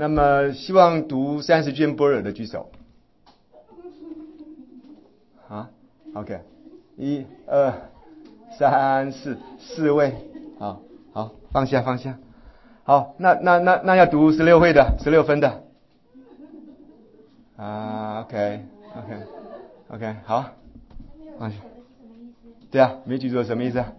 那么希望读30卷般若的举手。OK， 1、2、3、4位，好，放下。好，那要读16会的，16分的。OK， 好，放下。对啊，没举手什么意思啊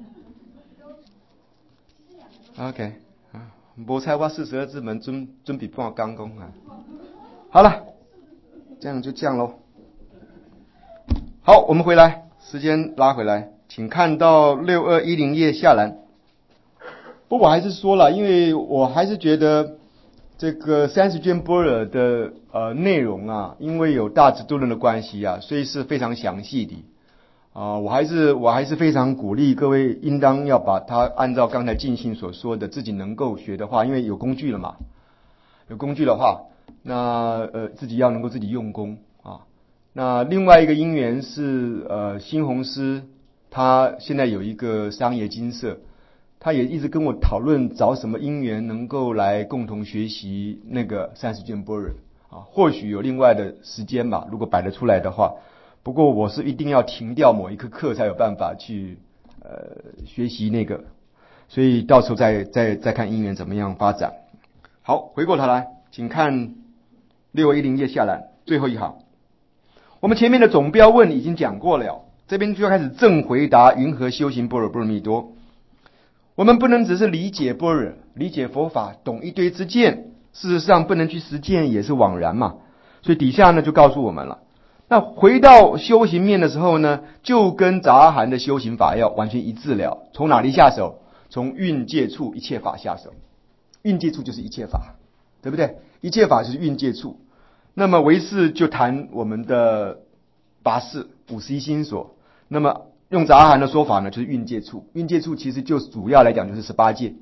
？OK， 没猜我42字门准备半刚讲啊。好了，这样就这样咯。好，我们回来，时间拉回来，请看到6210页下栏。不过我还是说了，因为我还是觉得这个30卷般若的内容啊，因为有大智度论的关系啊，所以是非常详细的我还是非常鼓励各位应当要把它按照刚才进信所说的自己能够学的话，因为有工具了嘛，有工具的话，那自己要能够自己用功啊。那另外一个因缘是新鸿师他现在有一个商业金社，他也一直跟我讨论找什么因缘能够来共同学习那个30卷般若或许有另外的时间吧，如果摆得出来的话。不过我是一定要停掉某一课课才有办法去学习那个，所以到时候再看因缘怎么样发展。好，回过头来，请看6210页下栏最后一行。我们前面的总标问已经讲过了，这边就要开始正回答云何修行般若波罗蜜多。我们不能只是理解般若，理解佛法，懂一堆之见，事实上不能去实践也是枉然嘛。所以底下呢就告诉我们了。那回到修行面的时候呢，就跟杂含的修行法要完全一致了。从哪里下手？从运界处一切法下手。运界处就是一切法，对不对？一切法就是运界处。那么唯识就谈我们的八识51心所，那么用杂含的说法呢，就是运界处。运界处其实就主要来讲就是18界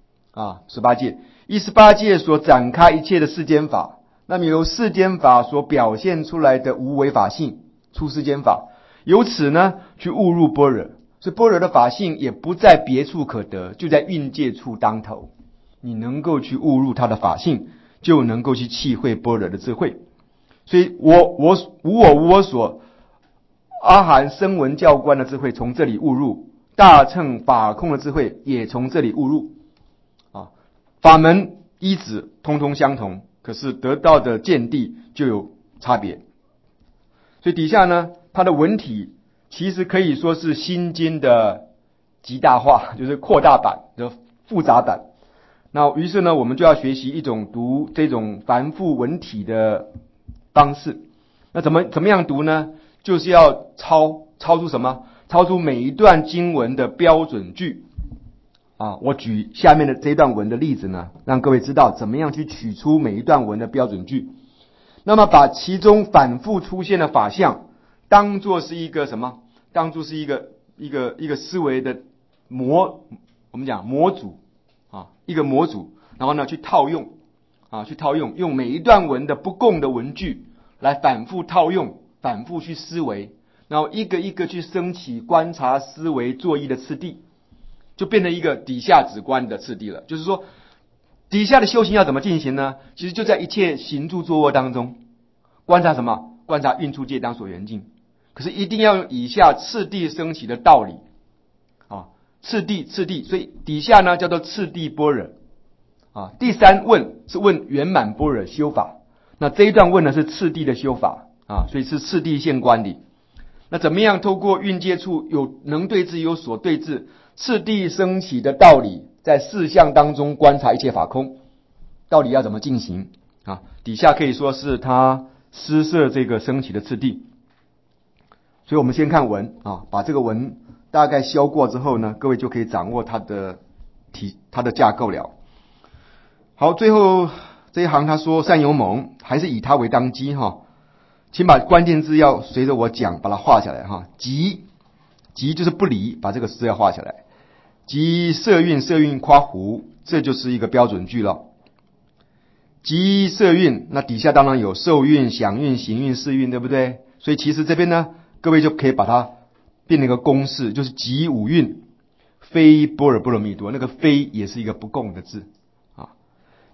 18界，以18界所展开一切的世间法。那么由世间法所表现出来的无为法性，出世间法，由此呢去悟入般若，所以般若的法性也不在别处可得，就在运界处当头。你能够去悟入它的法性，就能够去契会般若的智慧。所以无我所，阿含声闻教观的智慧从这里悟入，大乘法空的智慧也从这里悟入法门依止通通相同，可是得到的见地就有差别。所以底下呢，它的文体其实可以说是心经的极大化，就是扩大版的复杂版。那于是呢，我们就要学习一种读这种繁复文体的方式。那怎么样读呢？就是要抄出什么？抄出每一段经文的标准句我举下面的这段文的例子呢，让各位知道怎么样去取出每一段文的标准句。那么把其中反复出现的法相当作是一个什么？当作是一个思维的我们讲模组一个模组，然后呢去套用用每一段文的不共的文句来反复套用，反复去思维，然后一个一个去升起观察思维作意的次第，就变成一个底下止观的次第了。就是说底下的修行要怎么进行呢？其实就在一切行住坐卧当中观察什么？观察运出界当所缘境。可是一定要用以下次第升起的道理次第，所以底下呢叫做次第般若第三问是问圆满般若修法，那这一段问的是次第的修法所以是次第现观的。那怎么样透过运界处有能对治有所对治，次第升起的道理，在四相当中观察一切法空，到底要怎么进行底下可以说是他施设这个升起的次第。所以我们先看文把这个文大概消过之后呢，各位就可以掌握它的架构了。好，最后这一行他说善有猛，还是以它为当机请把关键字要随着我讲把它画下来即就是不离，把这个字要画下来。即色蕴夸胡，这就是一个标准句了。即色蕴，那底下当然有受蕴、想蕴、行蕴、识蕴，对不对？所以其实这边呢，各位就可以把它变成一个公式，就是即五蕴非般若波罗蜜多，那个非也是一个不共的字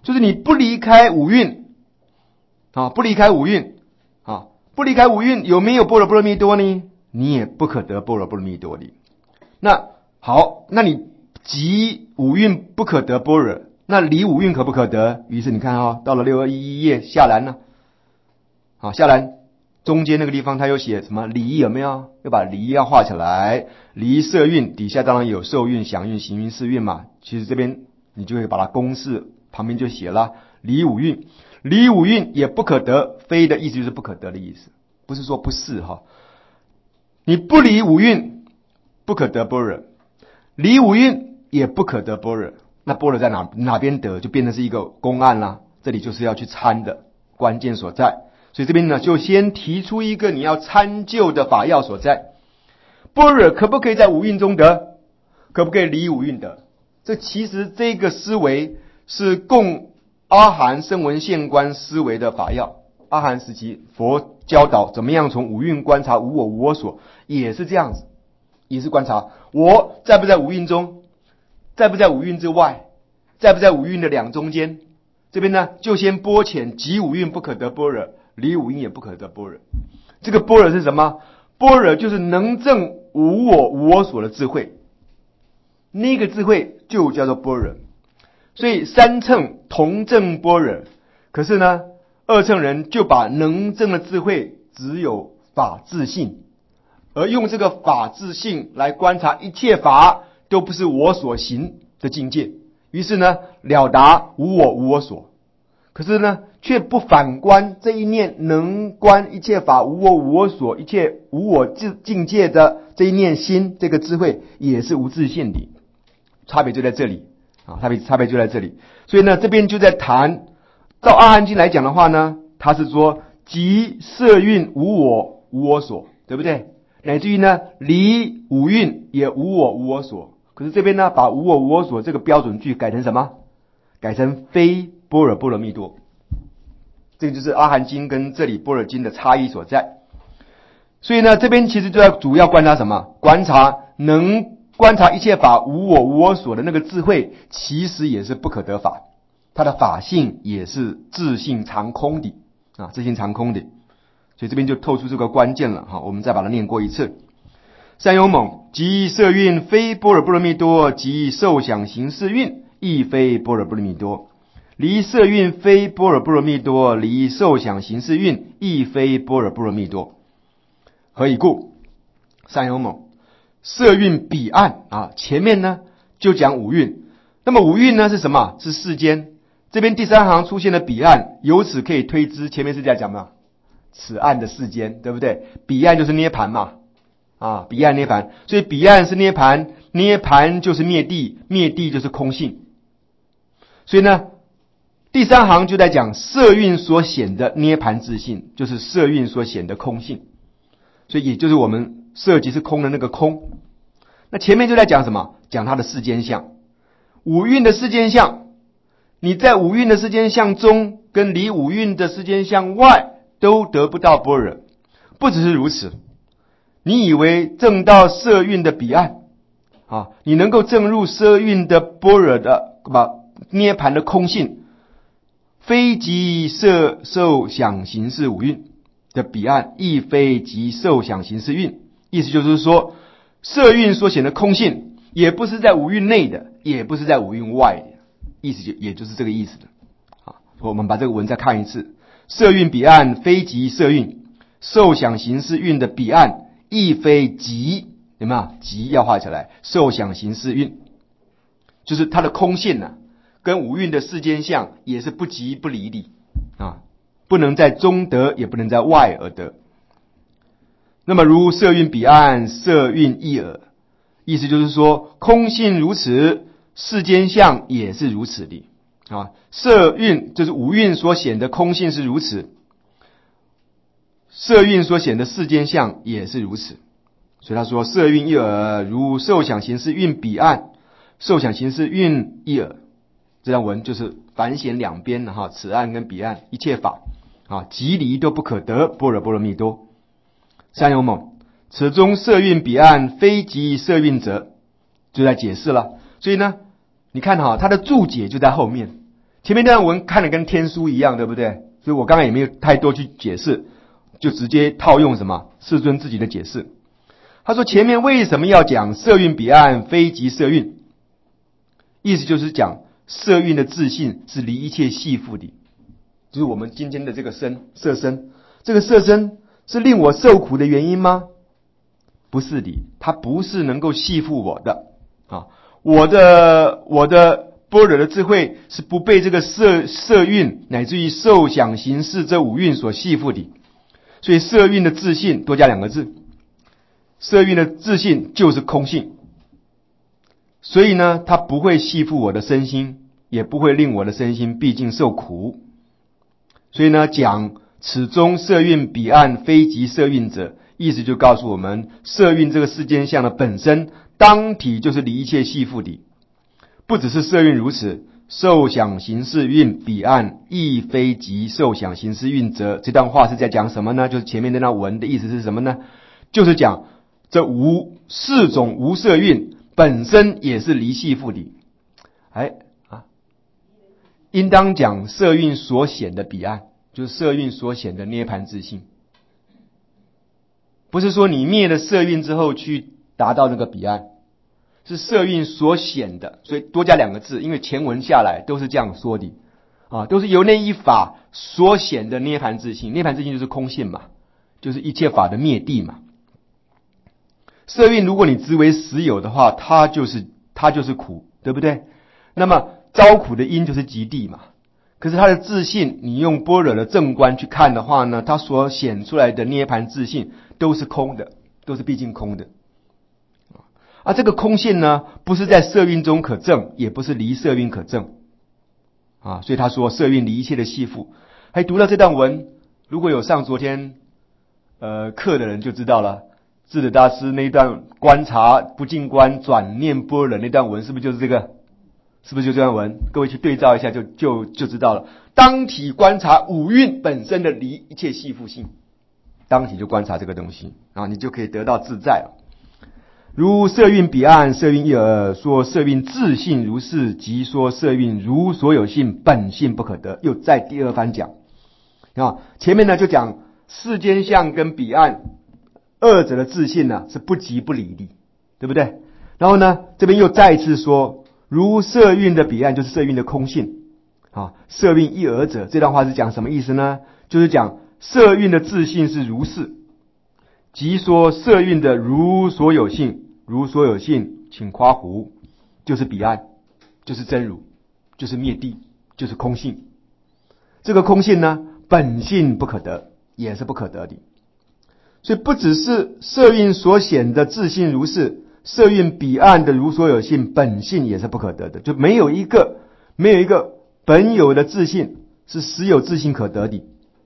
就是你不离开五蕴啊，不离开五蕴啊，不离开五蕴，有没有般若波罗蜜多呢？你也不可得般若波罗蜜多的。那好，那你即五蕴不可得般若，那离五蕴可不可得？于是你看啊，到了621页下栏呢，好，下栏中间那个地方他又写什么离，有没有？要把离要画起来，离色蕴底下当然有受蕴、想蕴、行蕴、识蕴嘛。其实这边你就会把它公式旁边就写了离五蕴，离五蕴也不可得，非的意思就是不可得的意思，不是说不是哈。你不离五蕴不可得般若，离五蕴也不可得般若。那般若在哪边得，就变成是一个公案啦。这里就是要去参的关键所在。所以这边呢，就先提出一个你要参究的法要所在。般若可不可以在五蕴中得？可不可以离五蕴得？这其实这个思维是供阿含声闻现观思维的法要。阿含时期佛教导怎么样从五蕴观察无我无我所，也是这样子，也是观察我在不在五蕴中，在不在五蕴之外，在不在五蕴的两中间。这边呢，就先拨浅，即五蕴不可得般若，离五蕴也不可得般若。这个般若是什么？般若就是能证无我无我所的智慧，那个智慧就叫做般若。所以三乘同证般若，可是呢，二乘人就把能证的智慧只有法自性，而用这个法自性来观察一切法都不是我所行的境界，于是呢，了达无我无我所。可是呢，却不反观这一念能观一切法无我无我所，一切无我境界的这一念心，这个智慧也是无自性的。差别就在这里啊，差别就在这里。所以呢，这边就在谈，照阿含经来讲的话呢，他是说即色蕴无我无我所，对不对？乃至于呢，离五蕴也无我无我所。可是这边呢，把无我无我所这个标准句改成什么？改成非般若波罗蜜多。这个就是阿含经跟这里般若经的差异所在。所以呢，这边其实就要主要观察什么？观察一切法无我无我所的那个智慧，其实也是不可得法，它的法性也是自性常空的啊，自性常空的。所以这边就透出这个关键了哈，我们再把它念过一次。善勇猛，即色蕴非般若波罗蜜多，即受想行识蕴亦非般若波罗蜜多。离色蕴非般若波罗蜜多，离受想行识蕴亦非般若波罗蜜多。何以故？善勇猛，色蕴彼岸啊，前面呢就讲五蕴，那么五蕴呢是什么？是世间。这边第三行出现了彼岸，由此可以推知前面是在讲什么？此岸的世间，对不对？彼岸就是涅盘嘛，啊，彼岸涅盘，所以彼岸是涅盘，涅盘就是灭地，灭地就是空性。所以呢，第三行就在讲色蕴所显的涅盘自性，就是色蕴所显的空性，所以也就是我们色即是空的那个空。那前面就在讲什么？讲它的世间相，五蕴的世间相。你在五蕴的世间相中，跟离五蕴的世间相外，都得不到般若。不只是如此，你以为证到色蕴的彼岸啊，你能够证入色蕴的般若的涅盘的空性，非即色受想行识五蕴的彼岸，亦非即受想行识蕴。意思就是说，色蕴所显的空性，也不是在五蕴内的，也不是在五蕴外的。意思也就是这个意思的。好，我们把这个文再看一次。色蕴彼岸非即色蕴，受想行识蕴的彼岸亦非即，有没有？即要画起来，受想行识蕴就是它的空性啊，跟五蕴的世间相也是不即不离的啊，不能在中得，也不能在外而得。那么如色蕴彼岸，色蕴亦尔，意思就是说，空性如此，世间相也是如此的啊。色蕴就是五蕴所显的空性是如此，色蕴所显的世间相也是如此。所以他说，色蕴亦尔，如受想行识蕴彼岸，受想行识蕴亦尔。这段文就是反显两边的哈，此岸跟彼岸一切法啊，即离都不可得般若波罗蜜多。善勇猛，此中色蕴彼岸非即色蕴者，就在解释了。所以呢，你看哈，他的注解就在后面， 前面那段文看得跟天书一样，对不对？所以我刚才也没有太多去解释，就直接套用什么世尊自己的解释。他说前面为什么要讲色蕴彼岸非即色蕴，意思就是讲色蕴的自性是离一切系缚的，就是我们今天的这个色身，这个色身是令我受苦的原因吗？不是的，它不是能够系缚我的啊！我的般若的智慧是不被这个色蕴乃至于受想行识这五蕴所系缚的，所以色蕴的自性多加两个字，色蕴的自性就是空性，所以呢，它不会系缚我的身心，也不会令我的身心毕竟受苦。所以呢，讲此中色蕴彼岸非即色蕴者，意思就告诉我们，色蕴这个世间相的本身当体就是离一切系缚的。不只是色蕴如此，受想行识蕴彼岸亦非即受想行识蕴者。这段话是在讲什么呢？就是前面那段文的意思是什么呢？就是讲这四种无色蕴本身也是离系缚的。应当讲色蕴所显的彼岸，就是色蕴所显的涅槃自性。不是说你灭了色蕴之后去达到那个彼岸，是色蕴所显的，所以多加两个字，因为前文下来都是这样说的都是由那一法所显的涅槃自性。涅槃自性就是空性嘛，就是一切法的灭地嘛。色蕴如果你执为实有的话，它就是苦，对不对？那么招苦的因就是极地嘛。可是它的自性，你用般若的正观去看的话呢，它所显出来的涅槃自性都是空的，都是毕竟空的。这个空性呢，不是在色蕴中可证，也不是离色蕴可证所以他说色蕴离一切的系缚。还读到这段文，如果有上昨天课的人就知道了，智者大师那一段观察不净观转念般若那段文，是不是就是这个？是不是就这段文？各位去对照一下就知道了。当体观察五蕴本身的离一切系缚性，当体就观察这个东西你就可以得到自在了。如色蕴彼岸色蕴一耳，说色蕴自性如是，即说色蕴如所有性本性不可得。又在第二番讲前面呢就讲世间相跟彼岸二者的自性呢是不即不离的，对不对？然后呢这边又再一次说如色蕴的彼岸就是色蕴的空性色蕴一耳者，这段话是讲什么意思呢？就是讲色蕴的自性是如是，即说色蕴的如所有性，如所有性请夸胡，就是彼岸，就是真如，就是灭地，就是空性。这个空性呢本性不可得，也是不可得的。所以不只是色蕴所显的自性如是，色蕴彼岸的如所有性本性也是不可得的，就没有一个本有的自性是实有自性可得的。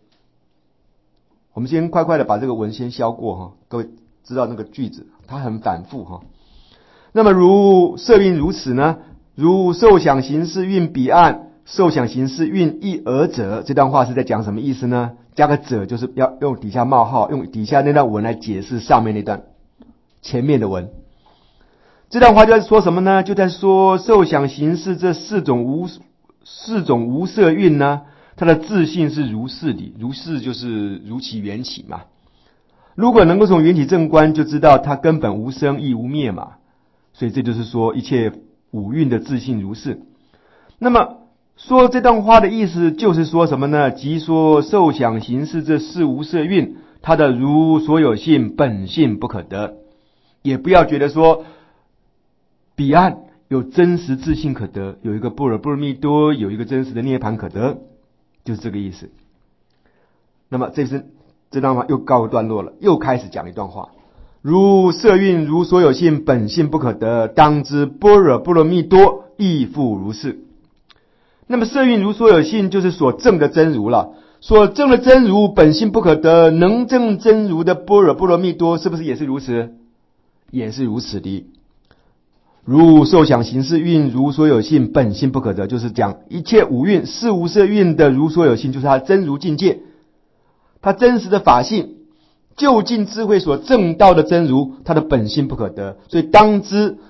我们先快快的把这个文先消过各位知道那个句子它很反复那么如色蕴如此呢，如受想行识蕴彼岸受想行识蕴一耳者，这段话是在讲什么意思呢？加个者就是要用底下冒号，用底下那段文来解释上面那段前面的文。这段话就在说什么呢？就在说受想行识这四种无色蕴呢，它的自性是如是的，如是就是如其缘起嘛。如果能够从缘起正观，就知道它根本无生亦无灭嘛。所以这就是说一切五蕴的自性如是。那么说这段话的意思就是说什么呢？即说受想行识这四无色蕴，它的如所有性本性不可得。也不要觉得说彼岸有真实自性可得，有一个般若波罗蜜多，有一个真实的涅槃可得，就是这个意思。那么这段话又告一段落了，又开始讲一段话。如色蕴如所有性本性不可得，当知般若波罗蜜多亦复如是。那么色蕴如所有性就是所证的真如了，所证的真如本性不可得，能证真如的般若波罗蜜多是不是也是如此？也是如此的。如受想行识蕴如所有性本性不可得，就是讲一切五蕴四无色蕴的如所有性，就是它真如境界，它真实的法性，究竟智慧所证到的真如，它的本性不可得。所以当知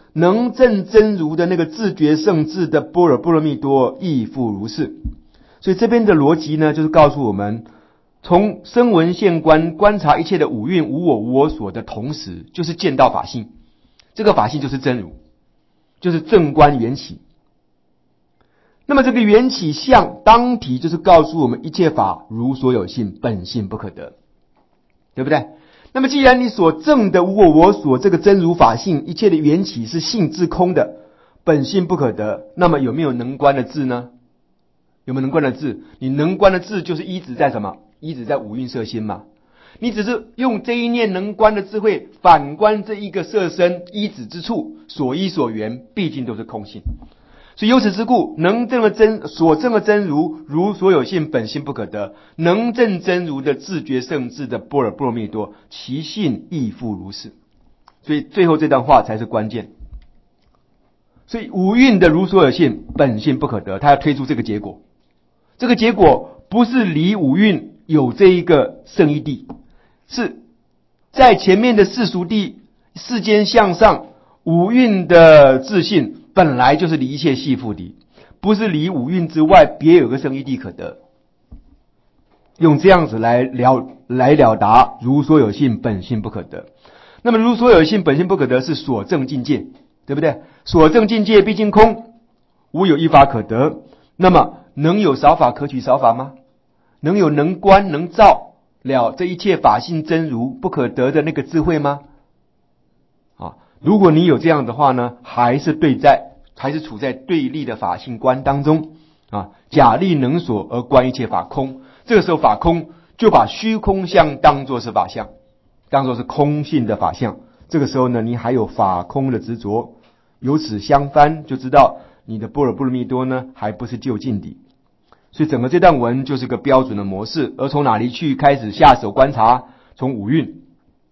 能证真如的那个自觉圣智的般若波罗蜜多亦复如是。所以这边的逻辑呢，就是告诉我们，从声闻现观观察一切的五蕴无我无我所的同时，就是见到法性，这个法性就是真如，就是正观缘起。那么这个缘起相当体就是告诉我们一切法如所有性，本性不可得，对不对？那么既然你所证的无我我所这个真如法性，一切的缘起是性自空的，本性不可得，那么有没有能观的智呢？有没有能观的智？你能观的智就是依止在什么？依止在五蕴色心嘛。你只是用这一念能观的智慧反观这一个色身依止之处，所依所缘毕竟都是空性。所以由此之故，能证的所证的真如如所有性，本性不可得，能证真如的自觉圣智的般若波罗蜜多，其性亦复如是。所以最后这段话才是关键。所以五蕴的如所有性，本性不可得，他要推出这个结果。这个结果不是离五蕴有这一个圣义谛，是在前面的世俗谛世间向上，五蕴的自性本来就是离一切系缚的，不是离五蕴之外别有个圣义谛可得。用这样子来了达如所有性，本性不可得。那么如所有性，本性不可得是所证境界，对不对？所证境界毕竟空，无有一法可得。那么能有少法可取少法吗？能有能观能照了这一切法性真如不可得的那个智慧吗？如果你有这样的话呢，还是处在对立的法性观当中假立能所而观一切法空。这个时候法空就把虚空相当作是法相，当作是空性的法相。这个时候呢，你还有法空的执着，由此相翻，就知道你的般若波罗蜜多呢还不是究竟的。所以整个这段文就是个标准的模式。而从哪里去开始下手观察？从五蕴。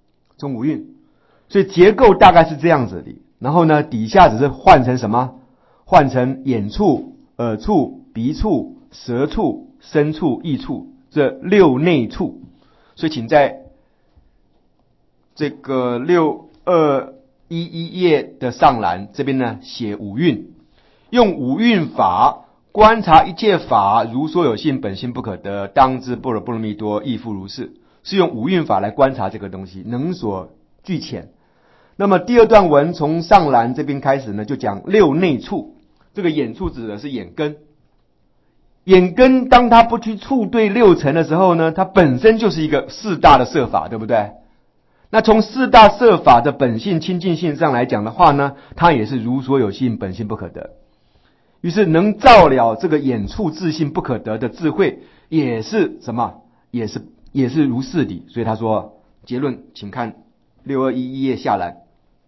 所以结构大概是这样子的。然后呢，底下只是换成什么？换成眼处、耳处、鼻处、舌处、身处、意处这六内处。所以请在这个6211页的上栏这边呢写五蕴，用五蕴法观察一切法如所有性，本性不可得，当知般若波罗蜜多亦复如是。是用五蕴法来观察这个东西，能所俱浅。那么第二段文从上栏这边开始呢，就讲六内处。这个眼处指的是眼根。眼根当它不去触对六尘的时候呢，它本身就是一个四大的色法，对不对？那从四大色法的本性清净性上来讲的话呢，它也是如所有性，本性不可得。于是能照了这个眼处自性不可得的智慧，也是什么？也是如是的。所以他说结论，请看6211页下栏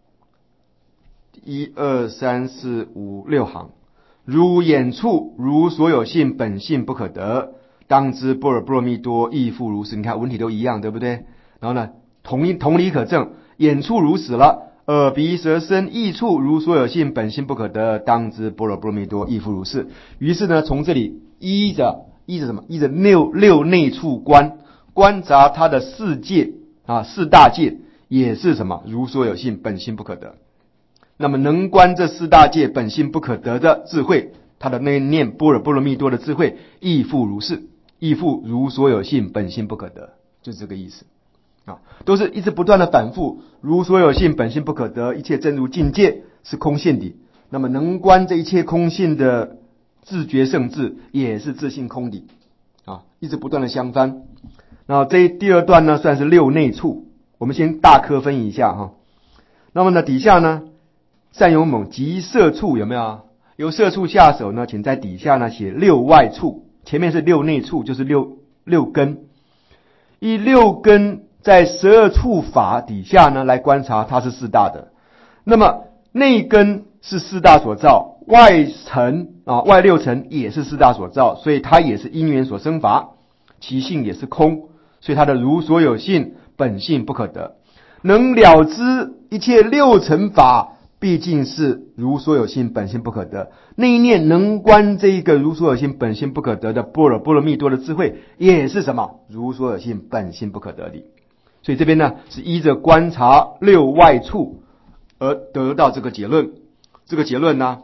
1、2、3、4、5、6行。如眼处如所有性，本性不可得，当知般若波罗蜜多亦复如是。你看文体都一样，对不对？然后呢，同理可证，眼处如此了，耳鼻舌身意处如所有性，本性不可得，当知般若波罗蜜多亦复如是。于是呢，从这里依着什么？依着六内处观察它的四界四大界也是什么？如所有性，本性不可得。那么能观这四大界本性不可得的智慧，他的那念般若波罗蜜多的智慧亦复如是，亦复如所有性，本性不可得，就是这个意思都是一直不断的反复。如所有性，本性不可得，一切真如境界是空性的。那么能观这一切空性的自觉圣智也是自性空的一直不断的相翻。然后这第二段呢，算是六内处。我们先大科分一下那么呢，底下呢，善勇猛即色处，有没有？由色处下手呢，请在底下呢写六外处。前面是六内处，就是六根。以六根在12处法底下呢来观察，它是四大的。那么内根是四大所造，外六尘也是四大所造，所以它也是因缘所生法，其性也是空，所以它的如所有性，本性不可得。能了知一切六尘法毕竟是如所有性，本性不可得。那一念能观这一个如所有性，本性不可得的般若波罗蜜多的智慧，也是什么？如所有性，本性不可得的。所以这边呢，是依着观察六外处而得到这个结论。 这个结论呢，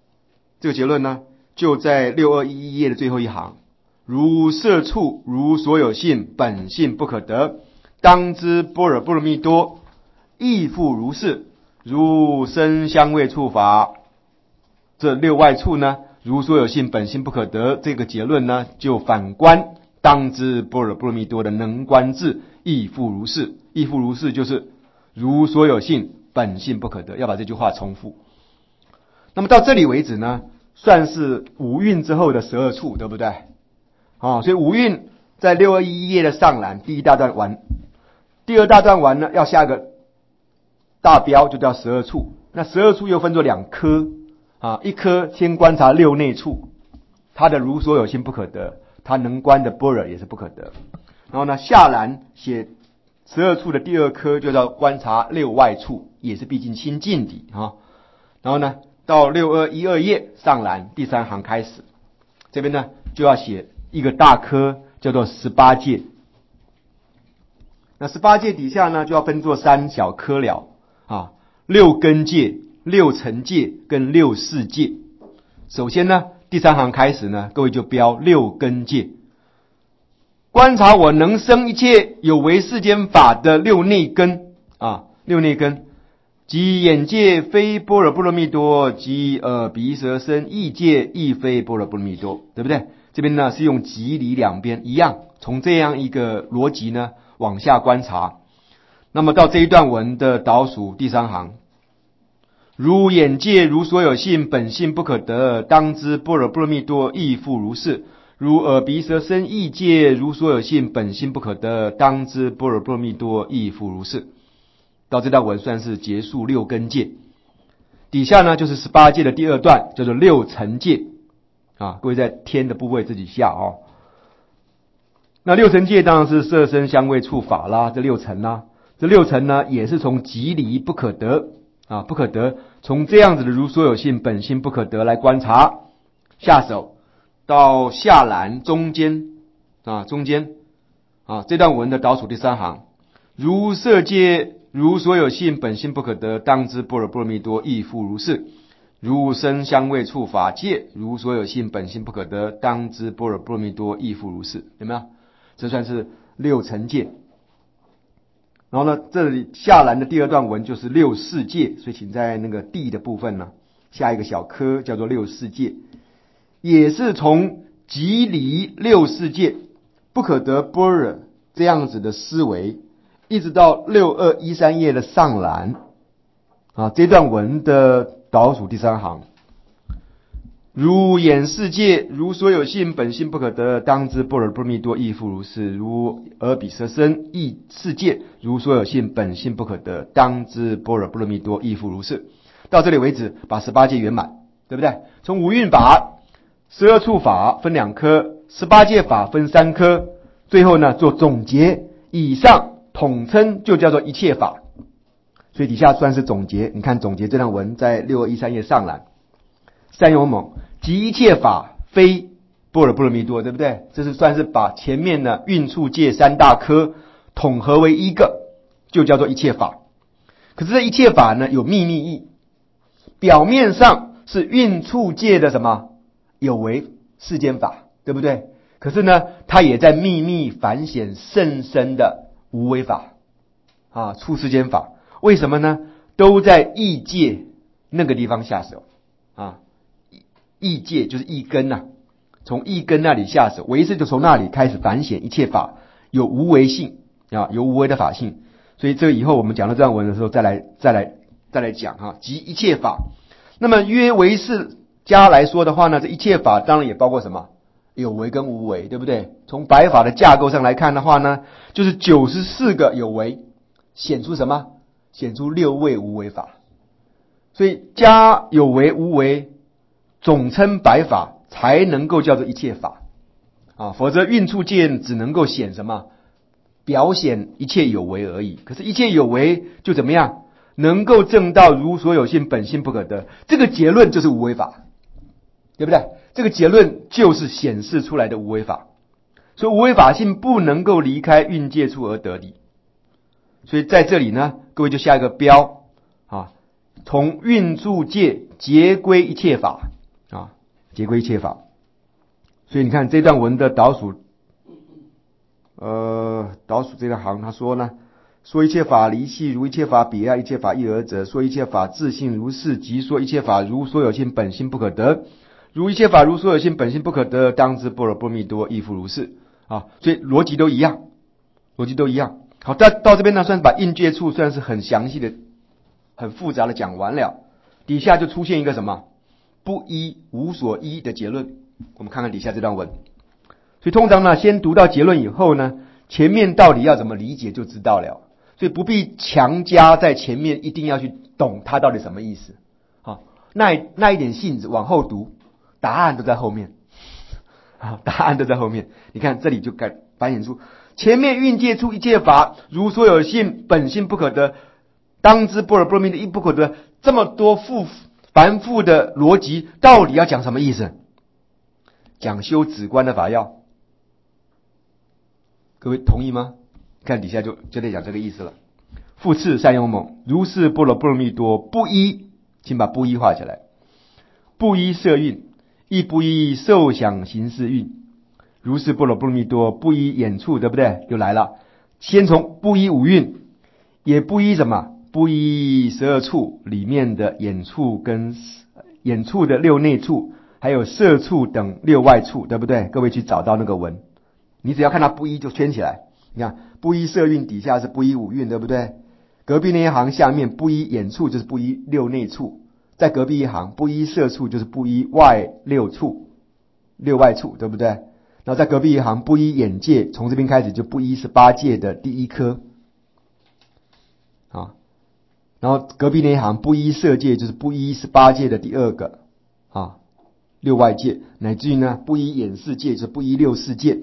就在621页的最后一行。如色处，如所有性，本性不可得，当知般若波罗蜜多，亦复如是。如声香味触法，这六外处呢，如所有性，本性不可得，这个结论呢，就反观当知般若波罗蜜多的能观智，亦复如是。亦复如是就是如所有性，本性不可得，要把这句话重复。那么到这里为止呢，算是五蕴之后的12处，对不对？所以五蕴在621页的上栏第一大段完，第二大段完呢，要下个大标，就叫12处。那12处又分作两科一科先观察六内处，它的如所有性不可得，它能观的般若也是不可得。然后呢，下栏写12处的第二科就叫观察六外处，也是毕竟清净体然后呢，到6212页上栏第三行开始，这边呢就要写一个大科，叫做18界。那18界底下呢，就要分作三小科了六根界、六尘界跟六世界。首先呢，第三行开始呢，各位就标六根界，观察我能生一切有为世间法的六内根六内根，即眼界非般若波罗蜜多，即耳鼻舌身意界亦非般若波罗蜜多，对不对？这边呢是用即离两边一样，从这样一个逻辑呢往下观察。那么到这一段文的倒数第三行，如眼界如所有性，本性不可得，当知般若波罗蜜多，亦复如是。如耳鼻舌身意界如所有性，本性不可得，当知般若波罗蜜多，亦复如是。到这段文算是结束六根界。底下呢就是18界的第二段，叫做六尘界各位在天的部位自己下那六尘界当然是色声香味触法啦，这六尘啦，这六尘呢也是从即离不可得不可得，从这样子的如所有性本性不可得来观察。下手到下栏中间这段文的倒数第三行，如色界如所有性本性不可得，当知般若波罗蜜多，亦复如是。如声香味触法界如所有性本性不可得，当知般若波罗蜜多，亦复如是。有没有？这算是六尘界。然后呢，这里下栏的第二段文就是六世界，所以请在那个地的部分呢下一个小科叫做六世界，也是从即离六世界不可得般若这样子的思维，一直到6213页的上栏这段文的倒数第三行，如眼世界如所有性本性不可得，当知般若波罗蜜多，亦复如是。如耳鼻舌身意世界如所有性本性不可得，当知般若波罗蜜多，亦复如是。到这里为止，把18界圆满，对不对？从五蕴法、12处法分两科，18界法分三科，最后呢做总结，以上统称就叫做一切法。所以底下算是总结，你看总结这段文在6213页上栏，善勇猛即一切法非般若波罗蜜多，对不对？这是算是把前面的蕴处界三大科统合为一个，就叫做一切法。可是这一切法呢有秘密义，表面上是蕴处界的什么有为世间法，对不对？可是呢它也在秘密反显甚深的无为法处世间法。为什么呢？都在意界那个地方下手意界就是意根从意根那里下手，唯识就从那里开始反显一切法有无为性有无为的法性。所以这个以后我们讲到这段文的时候再来讲即一切法。那么约唯识家来说的话呢，这一切法当然也包括什么有为跟无为，对不对？从白法的架构上来看的话呢，就是94个有为显出什么？显出6位无为法。所以加有为无为总称白法，才能够叫做一切法否则蕴处界只能够显什么？表显一切有为而已。可是一切有为就怎么样？能够证到如所有性本性不可得，这个结论就是无为法，对不对？这个结论就是显示出来的无为法。所以无为法性不能够离开蕴界处而得理。所以在这里呢，各位就下一个标从运住界结归一切法啊，结归一切法。所以你看这段文的导数这个行他说呢，说一切法离系如一切法彼岸一切法一而者，说一切法自性如是，即说一切法如所有性本性不可得，如一切法如所有性本性不可得，当知般若波罗蜜多亦复如是啊。所以逻辑都一样。好，到这边呢，算是把应界处算是很详细的、很复杂的讲完了。底下就出现一个什么不依无所依的结论。我们看看底下这段文。所以通常呢，先读到结论以后呢，前面到底要怎么理解就知道了。所以不必强加在前面一定要去懂它到底什么意思。好，那一点性子往后读，答案都在后面。好，答案都在后面。你看这里就繁衍出前面运界处一切法如所有性本性不可得，当知般若波罗蜜多亦不可得，这么多繁复的逻辑到底要讲什么意思？讲修止观的法要。各位同意吗？看底下就在讲这个意思了。复次善勇猛，如是般若波罗蜜多不依，请把不依画起来，不依色蕴，亦不依受想行识蕴，如是般若波罗蜜多不依眼处，对不对？又来了，先从不依五蕴，也不依什么？不依12处里面的眼处跟眼处的6内处，还有色处等6外处，对不对？各位去找到那个文，你只要看它不依就圈起来。你看不依色蕴底下是不依五蕴，对不对？隔壁那一行下面不依眼处就是不依6内处，在隔壁一行不依色处就是不依外6处，6外处，对不对？然后在隔壁一行不依眼界，从这边开始就不依18界的第一颗啊。然后隔壁那一行不依色界就是不依18界的第二个啊，6外界，乃至于呢不依眼识界就是不依6世界。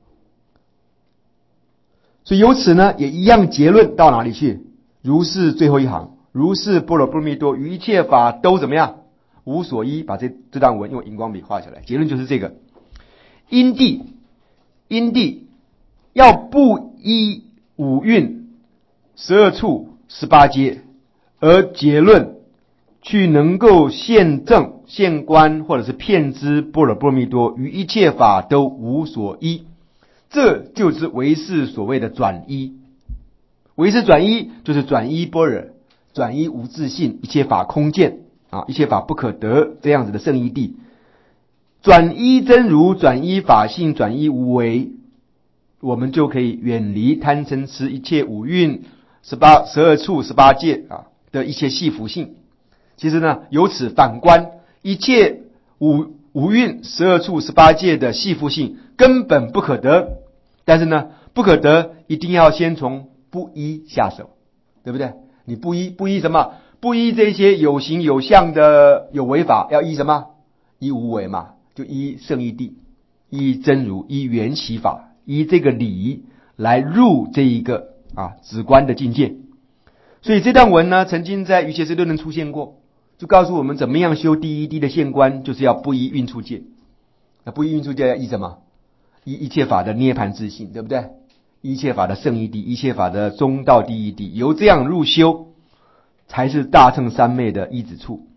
所以由此呢也一样结论到哪里去？如是最后一行，如是般若波罗蜜多于一切法都怎么样？无所依。把这段文用荧光笔画起来，结论就是这个。因地要不依五蕴12处18界，而结论去能够现证现观或者是遍知般若波罗蜜多于一切法都无所依，这就是唯识所谓的转依。唯识转依就是转依般若，转依无自性，一切法空见啊，一切法不可得这样子的圣义谛。转依真如，转依法性，转依无为，我们就可以远离贪嗔痴一切五蕴12处18界啊的一切系缚性。其实呢，由此反观一切五蕴12处18界的系缚性根本不可得，但是呢，不可得一定要先从不依下手，对不对？你不依什么？不依这些有形有相的有为法，要依什么？依无为嘛，就依圣义谛，依真如，依缘起法，依这个理来入这一个止观的境界。所以这段文呢，曾经在瑜伽师论论出现过，就告诉我们怎么样修第一谛的现观，就是要不依蕴处界。那不依蕴处界要依什么？依一切法的涅槃自性，对不对？一切法的圣义谛，一切法的中道第一谛，由这样入修，才是大乘三昧的依止处。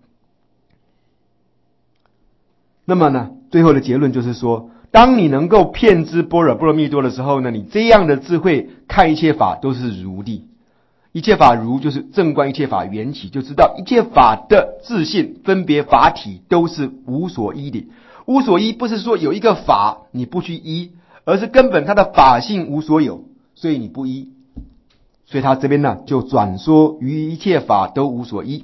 那么呢，最后的结论就是说，当你能够遍知般若波罗蜜多的时候呢，你这样的智慧看一切法都是如谛。一切法如就是正观一切法缘起，就知道一切法的自性分别法体都是无所依的。无所依不是说有一个法你不去依，而是根本它的法性无所有，所以你不依。所以他这边呢就转说于一切法都无所依。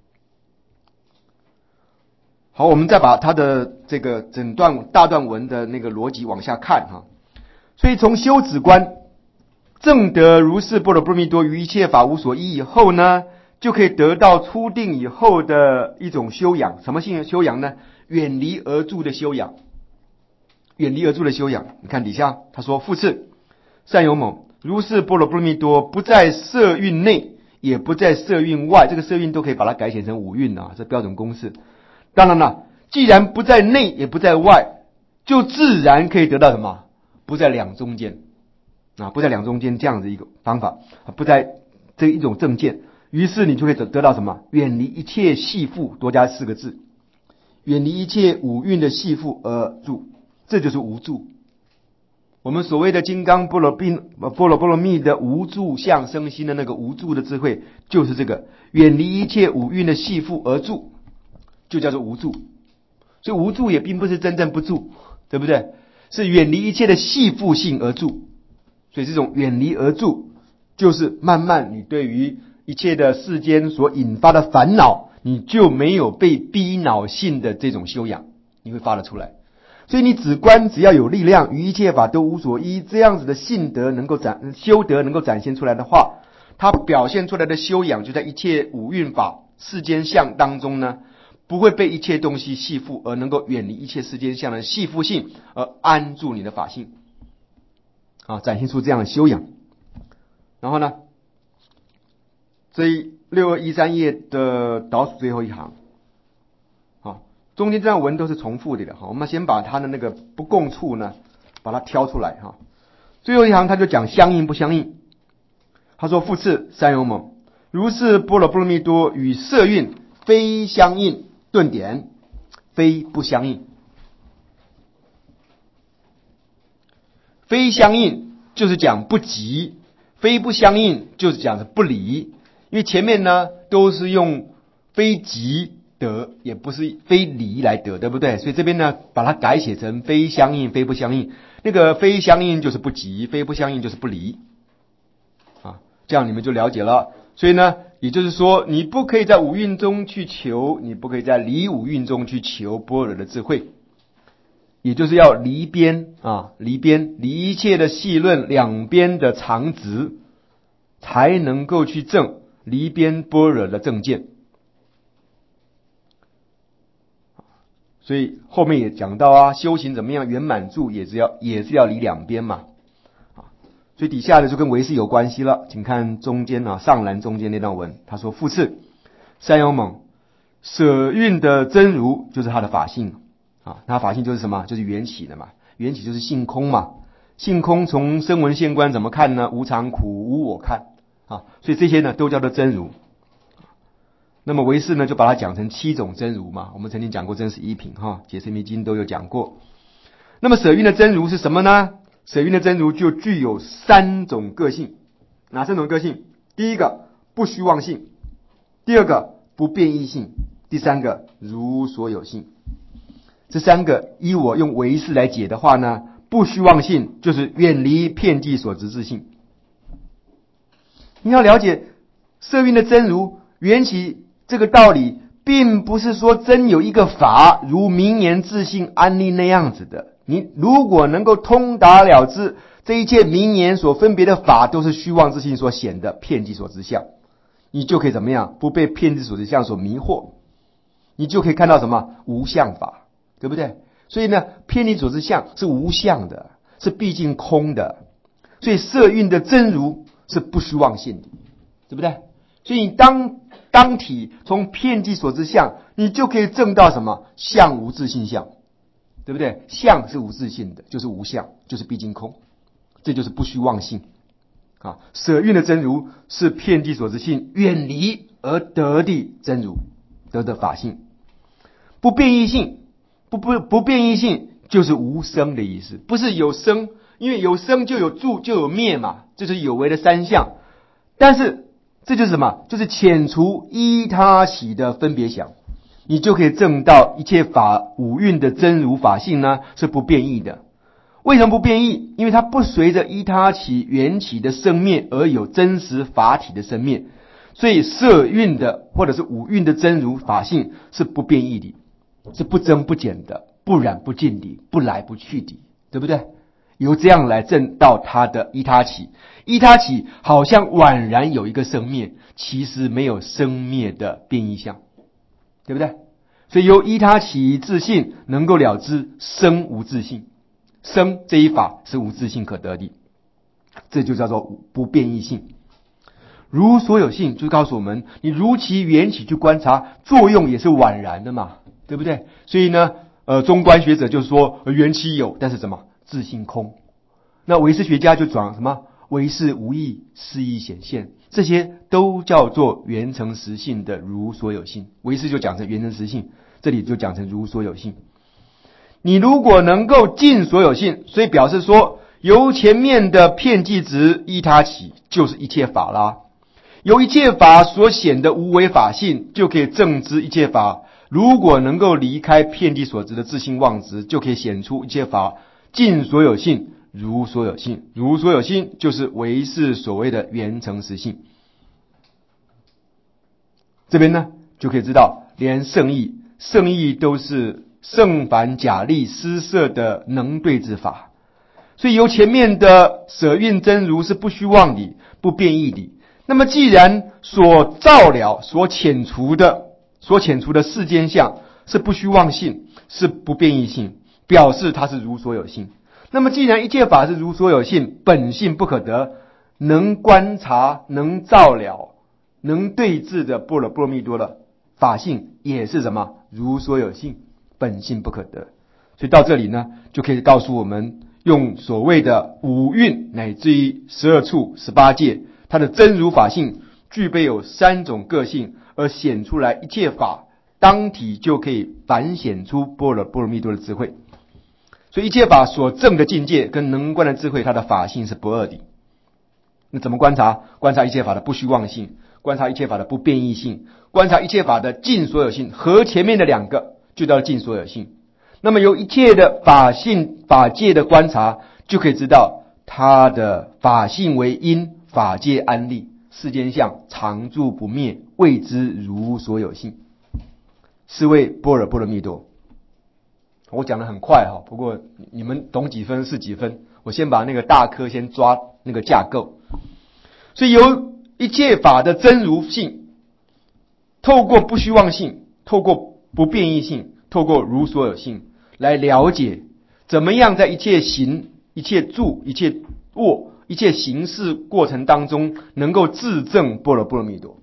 好，我们再把他的这个整段大段文的那个逻辑往下看哈。所以从修止观证得如是般若波罗蜜多于一切法无所依以后呢，就可以得到初定以后的一种修养。什么性修养呢？远离而住的修养。远离而住的修养，你看底下他说复次善勇猛，如是般若波罗蜜多不在色蕴内，也不在色蕴外。这个色蕴都可以把它改写成五蕴啊，这标准公式。当然了，既然不在内也不在外，就自然可以得到什么？不在两中间啊，不在两中间这样子一个方法，不在这一种正见。 于是你就会得到什么？远离一切系缚，多加4个字，远离一切五蕴的系缚而住，这就是无住。我们所谓的金刚波罗波罗蜜的无住相生心的那个无住的智慧，就是这个远离一切五蕴的系缚而住，就叫做无住。所以无住也并不是真正不住，对不对？是远离一切的系缚性而住。所以这种远离而住，就是慢慢你对于一切的世间所引发的烦恼，你就没有被逼恼性的这种修养，你会发得出来。所以你只要有力量，于一切法都无所依，这样子的性德修德能够展现出来的话，它表现出来的修养就在一切五蕴法世间相当中呢，不会被一切东西系缚，而能够远离一切世间相的系缚性，而安住你的法性啊，展现出这样的修养。然后呢，这6213页的倒数最后一行，中间这段文都是重复的了，我们先把它的那个不共处呢，把它挑出来哈。最后一行他就讲相应不相应，他说复次三勇猛，如是波罗波罗蜜多与色蕴非相应，顿点非不相应。非相应就是讲不及，非不相应就是讲的不离，因为前面呢都是用非及得，也不是非离来得，对不对？所以这边呢把它改写成非相应非不相应，那个非相应就是不及，非不相应就是不离啊，这样你们就了解了。所以呢也就是说，你不可以在五蕴中去求，你不可以在离五蕴中去求般若的智慧，也就是要离边啊，离一切的细论两边的常执，才能够去证离边般若的正见。所以后面也讲到啊，修行怎么样圆满住，也是要离两边嘛。所以底下的就跟唯识有关系了，请看中间啊，上栏中间那段文，他说复次三勇猛，舍蕴的真如就是他的法性啊，他法性就是什么？就是缘起的嘛，缘起就是性空嘛，性空从声闻现观怎么看呢？无常苦无我看啊，所以这些呢都叫做真如。那么唯识呢就把它讲成7种真如嘛，我们曾经讲过真实一品哈，解释密经都有讲过。那么舍蕴的真如是什么呢？舍蕴的真如就具有3种个性，哪3种个性？第一个不虚妄性，第二个不变异性，第三个如所有性。这3个依我用唯识来解的话呢，不虚妄性就是远离遍计所执自性。你要了解舍蕴的真如缘起这个道理，并不是说真有一个法如名言自性安立那样子的。你如果能够通达了知，这一切名言所分别的法都是虚妄自性所显的遍计所执相，你就可以怎么样？不被遍计所执相所迷惑，你就可以看到什么？无相法，对不对？所以呢，遍计所执相是无相的，是毕竟空的，所以色蕴的真如是不虚妄性的，对不对？所以你当体从遍计所执相，你就可以证到什么？相无自性相，对不对？相是无自性的，就是无相，就是毕竟空，这就是不虚妄性啊。舍蕴的真如是遍计所执性远离而得的真如，得的法性。不变异性，不变异性就是无生的意思，不是有生，因为有生就有住就有灭嘛，这是有为的3项。但是这就是什么？就是遣除依他起的分别想，你就可以证到一切法五蕴的真如法性呢是不变异的。为什么不变异？因为它不随着依他起缘起的生灭而有真实法体的生灭，所以色蕴的或者是五蕴的真如法性是不变异的，是不增不减的，不染不净的，不来不去的，对不对？由这样来证到它的依他起，依他起好像宛然有一个生灭，其实没有生灭的变异相，对不对？所以由依他起自性能够了知生无自性，生这一法是无自性可得的，这就叫做不变异性。如所有性就告诉我们，你如其缘起去观察，作用也是宛然的嘛，对不对？所以呢中观学者就说缘起有，但是什么？自性空。那唯识学家就讲什么？ 唯是无异，是义显现，这些都叫做原成实性的如所有性。唯是就讲成原成实性，这里就讲成如所有性。你如果能够尽所有性，所以表示说由前面的遍计执依他起，就是一切法啦。由一切法所显的无为法性，就可以证知一切法如果能够离开遍计所执的自性妄执，就可以显出一切法尽所有性如所有性。如所有性就是唯是所谓的原成实性。这边呢就可以知道，连圣义都是圣凡假立施设的能对之法。所以由前面的舍运真如是不虚妄理、不变异理，那么既然所照了、所遣除的世间相是不虚妄性，是不变异性，表示它是如所有性。那么既然一切法是如所有性，本性不可得，能观察、能照了、能对治的般若波罗蜜多的法性也是什么？如所有性，本性不可得。所以到这里呢，就可以告诉我们，用所谓的五蕴乃至于12处18界，它的真如法性具备有3种个性，而显出来一切法当体就可以反显出般若波罗蜜多的智慧。所以一切法所证的境界跟能观的智慧，它的法性是不二的。那怎么观察？观察一切法的不虚妄性，观察一切法的不变异性，观察一切法的尽所有性，和前面的2个就叫尽所有性。那么由一切的法性法界的观察，就可以知道它的法性为因，法界安立，世间相常住不灭，谓之如所有性，是谓般若波罗蜜多。我讲得很快哈，不过你们懂几分是几分。我先把那个大科先抓那个架构。所以由一切法的真如性，透过不虚妄性，透过不变异性，透过如所有性来了解，怎么样在一切行、一切住、一切卧、一切行事过程当中，能够自证般若波罗蜜多。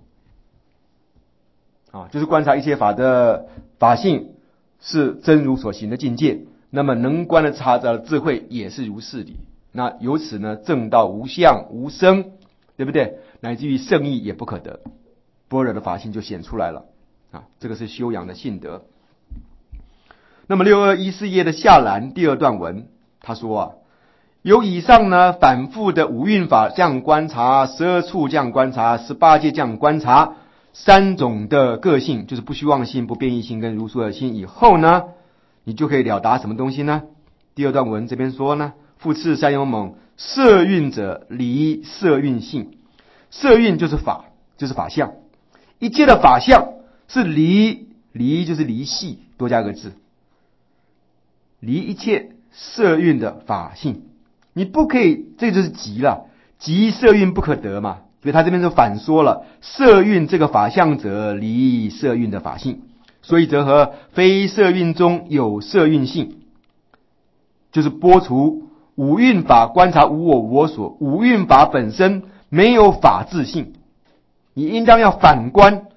就是观察一切法的法性是真如所行的境界，那么能观的察照的智慧也是如是理。那由此呢，证到无相无生，对不对？乃至于圣义也不可得，般若的法性就显出来了。这个是修养的性德。那么6214页的下栏第2段文，他说由以上呢反复的五蕴法这样观察，12处这样观察，18界这样观察，3种的个性，就是不虚妄性、不变异性跟如所有性以后呢，你就可以了达什么东西呢？第2段文这边说呢，复次三勇猛，摄运者离摄运性。摄运就是法，就是法相。一切的法相是离就是离系，多加个字，离一切摄运的法性。你不可以，这就是即了，即摄运不可得嘛。所以他这边就反说了，摄运这个法相者，离摄运的法性。所以则和非摄运中有摄运性，就是剥除五蕴法，观察无我无我所。五蕴法本身没有法自性，你应当要反观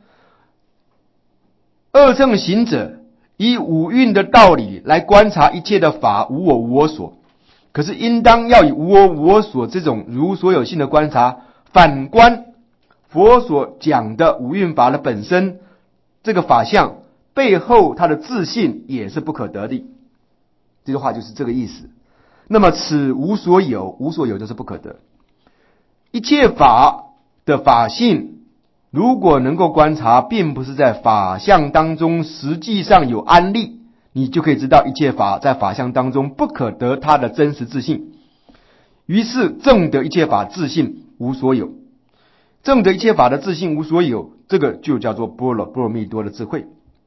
二乘行者，以五蕴的道理来观察一切的法无我无我所。可是应当要以无我无我所这种如所有性的观察，反观佛所讲的五蕴法的本身，这个法相背后它的自性也是不可得的。这句话就是这个意思。那么此无所有，无所有就是不可得。一切法的法性如果能够观察，并不是在法相当中实际上有安立，你就可以知道一切法在法相当中不可得它的真实自性。于是证得一切法自性无所有，证得一切法的自性无所有，这个就叫做般若波罗蜜多的智慧。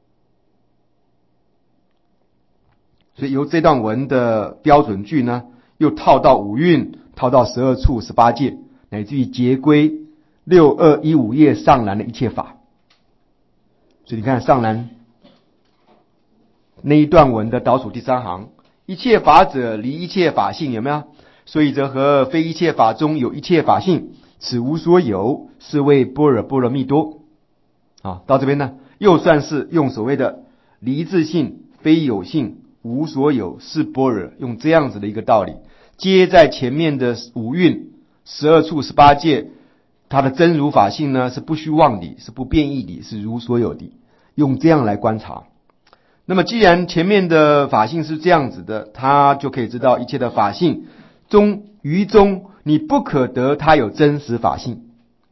所以由这段文的标准句呢，又套到五蕴，套到12处18界，乃至于结归6215页上栏的一切法。所以你看上栏那一段文的倒数第3行，一切法者离一切法性，有没有？所以则和非一切法中有一切法性，此无所有，是谓般若波罗蜜多。到这边呢，又算是用所谓的离自性、非有性、无所有是般若，用这样子的一个道理，接在前面的五蕴 12处18界，它的真如法性呢是不虚妄理，是不变异理，是如所有理，用这样来观察。那么既然前面的法性是这样子的，他就可以知道一切的法性中于中你不可得它有真实法性。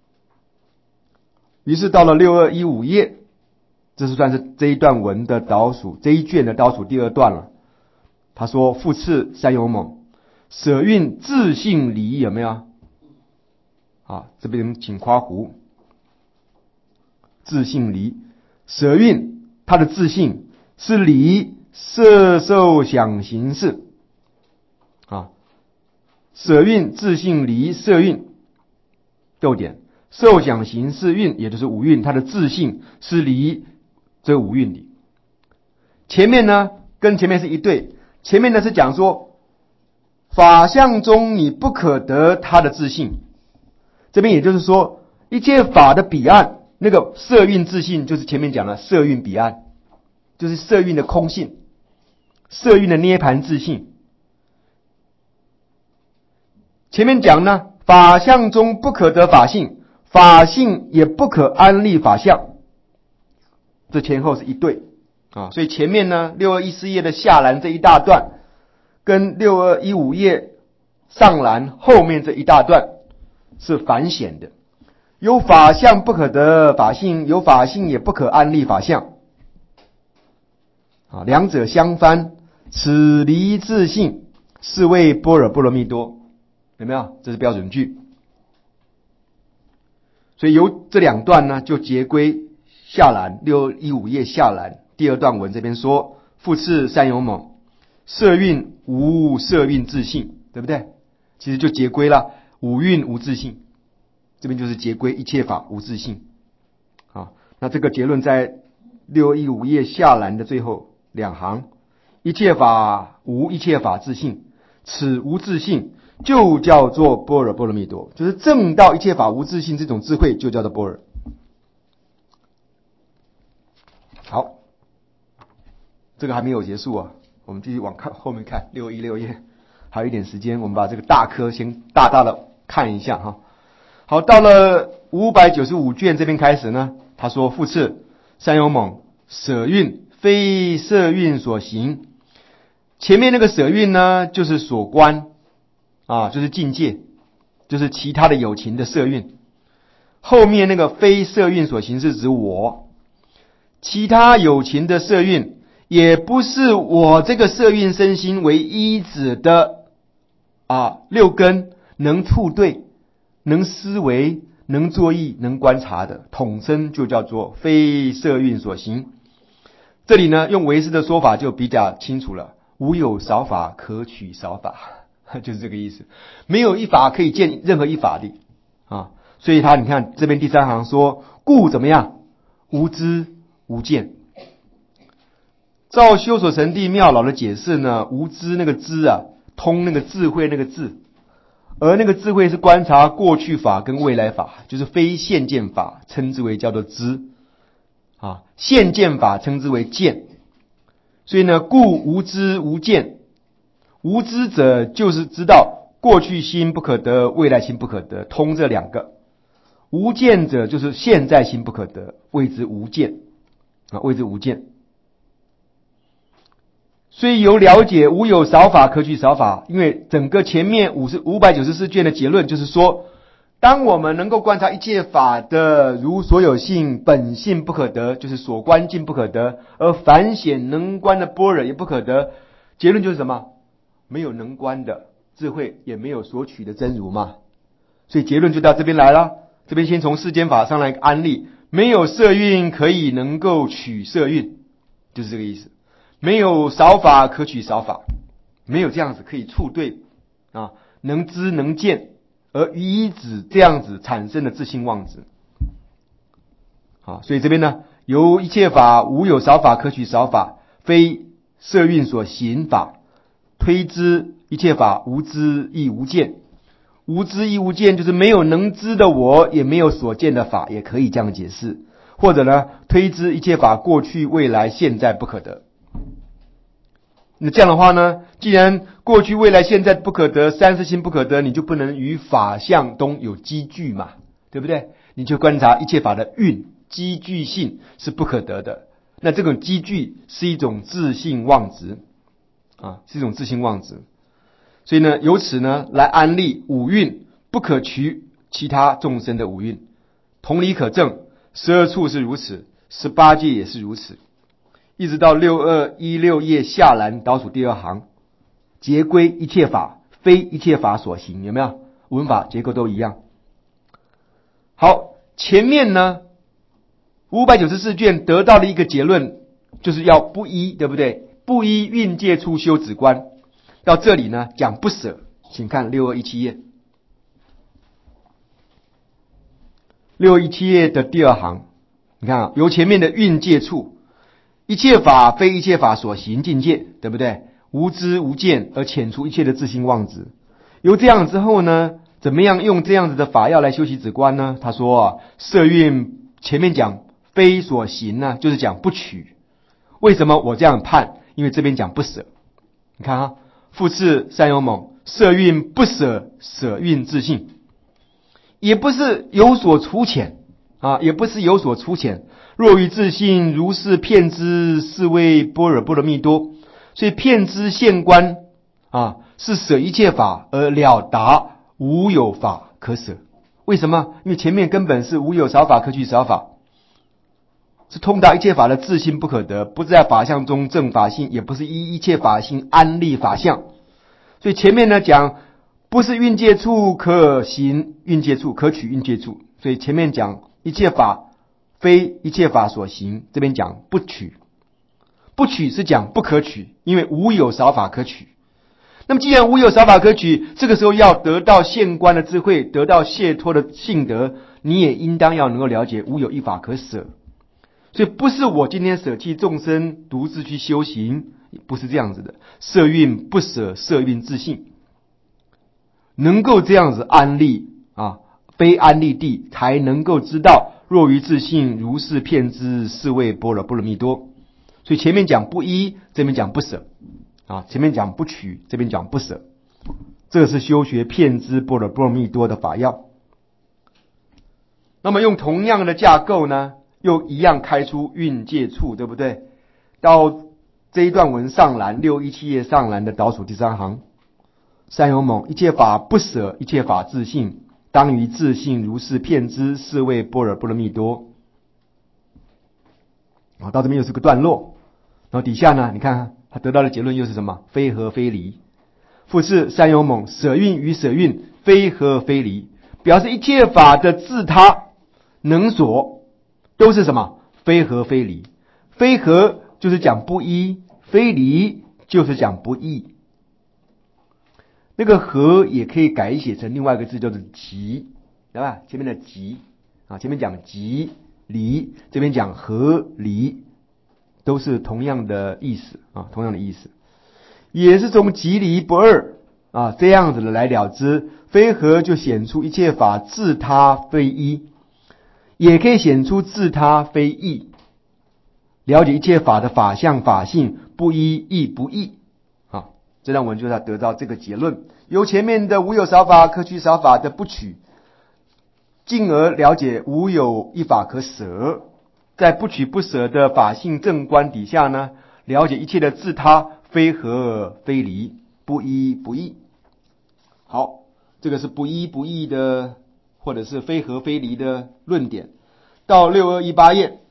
于是到了6215页，这是算是这一段文的倒数，这一卷的倒数第二段了。他说复次三勇猛，舍运自性离，有没有这边请夸胡，自性离，舍运它的自性是离色受想行识舍运自性离色运，逗点，受想行识运也就是五蕴，它的自性是离这五蕴里。前面呢跟前面是一对，前面呢是讲说法相中你不可得它的自性，这边也就是说一切法的彼岸，那个色蕴自性就是前面讲的色蕴彼岸，就是色蕴的空性，色蕴的涅盘自性。前面讲呢，法相中不可得法性，法性也不可安立法相，这前后是一对所以前面呢6214页的下栏这一大段跟6215页上栏后面这一大段是反显的，有法相不可得法性，有法性也不可安立法相两者相翻，此离自性是谓般若波罗蜜多，有没有？这是标准句。所以由这两段呢就结归下栏6215页下栏第二段文这边说复次三勇猛，色蕴无色蕴自性，对不对？其实就结归了五蕴无自性，这边就是结归一切法无自性那这个结论在6215页下栏的最后两行，一切法无一切法自性，此无自性就叫做般若波罗蜜多，就是证到一切法无自性这种智慧就叫做般若。好，这个还没有结束我们继续往后面看616页，还有一点时间，我们把这个大科先大大的看一下好，到了595卷这边开始呢，他说复次三勇猛，舍运非色运所行。前面那个舍运呢就是所观就是境界，就是其他的有情的色运。后面那个非色运所行是指我，其他有情的色运也不是我这个色运身心为依止的六根能触对、能思维、能作意、能观察的，统称就叫做非色运所行。这里呢用唯识的说法就比较清楚了，无有少法可取少法，就是这个意思，没有一法可以见任何一法的所以你看这边第三行说故怎么样，无知无见。照修所成地妙老的解释呢，无知那个知通那个智慧那个智，而那个智慧是观察过去法跟未来法，就是非现见法称之为叫做知现见法称之为见。所以呢故无知无见，无知者就是知道过去心不可得，未来心不可得，通这两个。无见者就是现在心不可得，谓之无见谓之无见。所以由了解无有少法可取少法，因为整个前面594卷的结论就是说，当我们能够观察一切法的如所有性本性不可得，就是所观境不可得，而凡显能观的般若也不可得，结论就是什么？没有能观的智慧，也没有所取的真如嘛。所以结论就到这边来了。这边先从世间法上来安立，没有色蕴可以能够取色蕴，就是这个意思。没有少法可取少法，没有这样子可以触对能知能见，而依止这样子产生的自性妄执所以这边呢，由一切法无有少法可取少法，非色蕴所行法，推知一切法无知亦无见。无知亦无见就是没有能知的我，也没有所见的法，也可以这样解释。或者呢，推知一切法过去未来现在不可得。 那这样的话呢，既然过去、未来、现在不可得，三世性不可得，你就不能于法相中有积聚嘛，对不对？你就观察一切法的蕴积聚性是不可得的。那这种积聚是一种自性妄执啊，是一种自性妄执。所以呢，由此呢来安立五蕴不可取其他众生的五蕴。同理可证，12处是如此，18界也是如此。一直到6216页下栏倒数第二行，结归一切法，非一切法所行，有没有？文法结构都一样。好，前面呢594卷得到了一个结论，就是要不依，对不对？不依蕴界处修止观。到这里呢讲不舍，请看6217页，6217页的第二行，你看啊，由前面的蕴界处，一切法非一切法所行境界，对不对？无知无见而遣除一切的自性妄执。由这样之后呢，怎么样用这样子的法要来修习止观呢？他说啊，色蕴前面讲非所行呢，就是讲不取。为什么我这样判？因为这边讲不舍。你看啊，复次善友猛，色蕴不舍，舍蕴自性，也不是有所除浅啊，也不是有所除浅。若于自性如是骗之，是谓般若波罗蜜多。所以骗之现观啊，是舍一切法而了达无有法可舍。为什么？因为前面根本是无有少法可取少法，是通达一切法的自性不可得，不在法相中证法性，也不是依一切法性安立法相。所以前面呢讲不是蕴界处可行蕴界处，可取蕴界处，所以前面讲一切法非一切法所行，这边讲不取。不取是讲不可取，因为无有少法可取。那么既然无有少法可取，这个时候要得到现观的智慧，得到解脱的性德，你也应当要能够了解无有一法可舍。所以不是我今天舍弃众生独自去修行，不是这样子的。色蕴不舍，色蕴自性，能够这样子安立啊，非安立地，才能够知道若于自性如是骗之，是谓般若波罗蜜多。所以前面讲不依，这边讲不舍啊，前面讲不取，这边讲不舍，这是修学骗之般若波罗蜜多的法要。那么用同样的架构呢，又一样开出蕴界处，对不对？到这一段文上栏617页上栏的倒数第三行，善友猛，一切法不舍，一切法自性，当于自性如是骗之，是谓般若波罗蜜多。到这边又是个段落，然后底下呢，你看他得到的结论又是什么？非合非离。复次善友猛，舍蕴与舍蕴非合非离，表示一切法的自他能所都是什么？非合非离。非合就是讲不一，非离就是讲不异。那个合也可以改写成另外一个字，叫做即，对吧？前面的即啊，前面讲即离，这边讲合离，都是同样的意思啊，同样的意思，也是从即离不二啊这样子的来了知。非合就显出一切法自他非一，也可以显出自他非异，了解一切法的法相法性不一亦不异啊。这段文就是要得到这个结论，由前面的无有少法可取少法的不取，进而了解无有一法可舍，在不取不舍的法性正观底下呢，了解一切的自他非合非离，不一不异。好，这个是不一不异的，或者是非合非离的论点。到6218页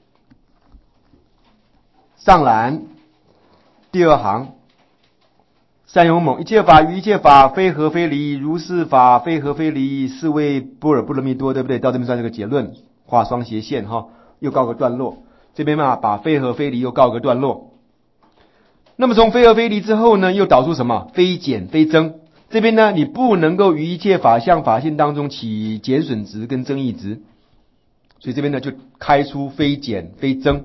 上栏第二行，善友猛，一切法与一切法非合非离，如是法非合非离，是谓般若波罗蜜多，对不对？到这边算这个结论，画双斜线哈，又告个段落。这边嘛，把非合非离又告个段落。那么从非合非离之后呢，又导出什么？非减非增。这边呢，你不能够于一切法相法性当中起减损值跟增益值，所以这边呢就开出非减非增，